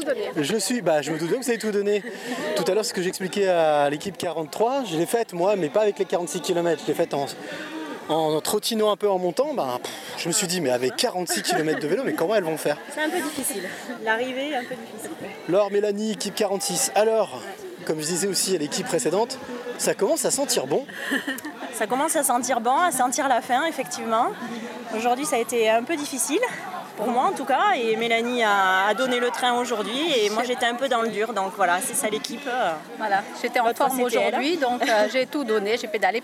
donné. Je me doute bien que vous avez tout donné. Tout à l'heure, ce que j'expliquais à l'équipe 43, je l'ai faite moi, mais pas avec les 46 km. Je l'ai faite en trottinant un peu en montant. Je me suis dit, mais avec 46 km de vélo, mais comment elles vont faire? C'est un peu difficile. L'arrivée est un peu difficile. Laure, Mélanie, équipe 46. Alors, comme je disais aussi à l'équipe précédente, ça commence à sentir bon. Ça commence à sentir bon, à sentir la faim, effectivement. Aujourd'hui, ça a été un peu difficile, pour moi en tout cas, et Mélanie a donné le train aujourd'hui, et moi j'étais un peu dans le dur, donc voilà, c'est ça l'équipe. Voilà, j'étais en forme aujourd'hui, donc j'ai tout donné, j'ai pédalé.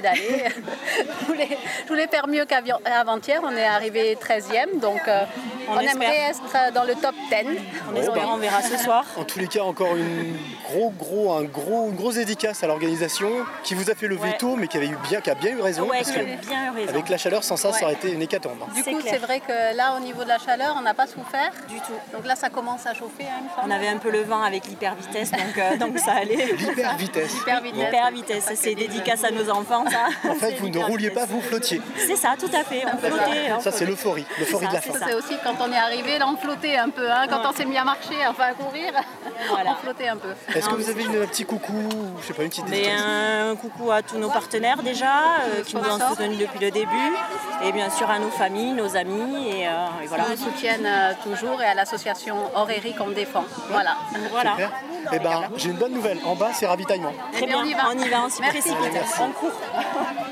Je voulais faire mieux qu'avant-hier, on est arrivé 13e, donc on aimerait être dans le top 10. On verra ce soir. En tous les cas, encore une grosse dédicace à l'organisation qui vous a fait lever tôt, mais qui a bien eu raison. Ouais, parce qui a bien eu raison. avec la chaleur, sans ça aurait été une hécatombe. Du coup, c'est vrai que là, au niveau de la chaleur, on n'a pas souffert. Du tout. Donc là, ça commence à chauffer. On avait un peu le vent avec l'hyper-vitesse, donc ça allait. L'hyper-vitesse. L'hyper-vitesse, c'est dédicace à nos enfants, ça. En fait, vous ne rouliez pas, vous flottiez. C'est ça, tout à fait. On flottait. Ça, c'est l'euphorie de la fin. C'est aussi quand on est arrivé, là, on flottait un peu. Quand on s'est mis à marcher, enfin à courir, on flottait un peu. Est-ce que vous avez un petit coucou, je sais pas, une petite dédicace? Un coucou à tous nos partenaires déjà, qui nous ont soutenus depuis le début, et bien sûr à nos familles, nos amis, et voilà. Qui nous soutiennent toujours, et à l'association Aurérie qu'on défend. Voilà. Super. Eh ben, j'ai une bonne nouvelle. En bas, c'est ravitaillement. Très bien, on y va, on s'y précipite. On court.